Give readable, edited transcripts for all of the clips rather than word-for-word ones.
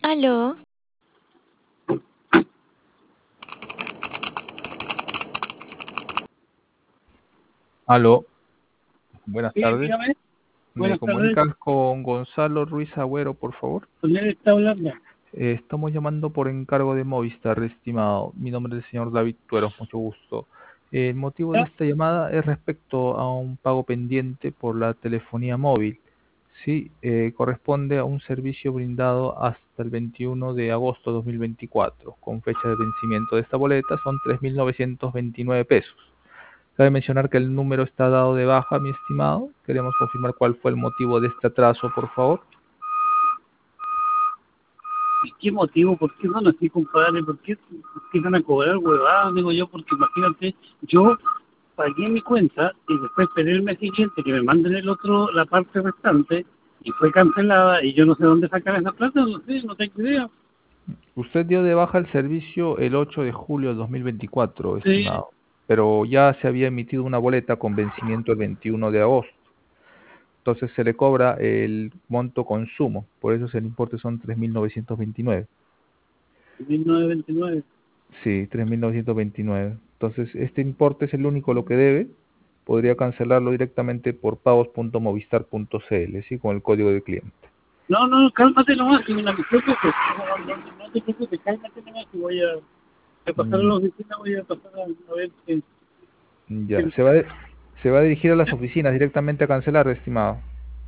Aló, Aló, buenas Sí, tardes. dígame. ¿Me Buenas tardes. comunicas con Gonzalo Ruiz Agüero, por favor? ¿Con él está hablando? Estamos llamando por encargo de Movistar, estimado. Mi nombre es el señor David Tuero, mucho gusto. El motivo de ¿Ya? esta llamada es respecto a un pago pendiente por la telefonía móvil. Sí, corresponde a un servicio brindado hasta el 21 de agosto de 2024, con fecha de vencimiento de esta boleta son 3.929 pesos. Cabe mencionar que el número está dado de baja, mi estimado. Queremos confirmar cuál fue el motivo de este atraso, por favor. ¿Y qué motivo? ¿Por qué son así, compadre? ¿Por qué van a cobrar huevadas? Digo yo, porque imagínate, yo pagué mi cuenta y después esperé el mes siguiente que me manden la parte restante y fue cancelada y yo no sé dónde sacar esa plata, no sé, no tengo idea. Usted dio de baja el servicio el 8 de julio de 2024, Sí, estimado, pero ya se había emitido una boleta con vencimiento el 21 de agosto. Entonces se le cobra el monto consumo, por eso el importe son 3.929. 1929. Sí, 3.929. Entonces este importe es el único lo que debe. Podría cancelarlo directamente por pagos.movistar.cl, ¿sí? Con el código de cliente. No, no, cálmate nomás, que no te preocupes. No te preocupes, cálmate nomás que voy a pasar a Mm, la oficina, voy a pasar a ver Ya, qué- se va a dirigir a las oficinas directamente a cancelar, estimado.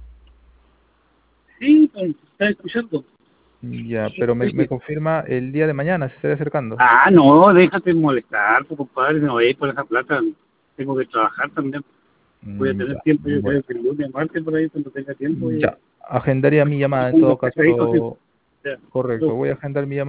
Sí, pues, está escuchando. Ya, pero me confirma el día de mañana, se estará acercando. Ah, no, déjate molestar, pues, compadre, no voy a ir por esa plata. Tengo que trabajar también. Voy a tener Ya, tiempo, yo bueno, creo que el lunes, martes, por ahí, cuando tenga tiempo, ya. Agendaría mi me llamada en pongo todo pesadito, sí. caso. Ya, Correcto, voy a agendar mi llamada.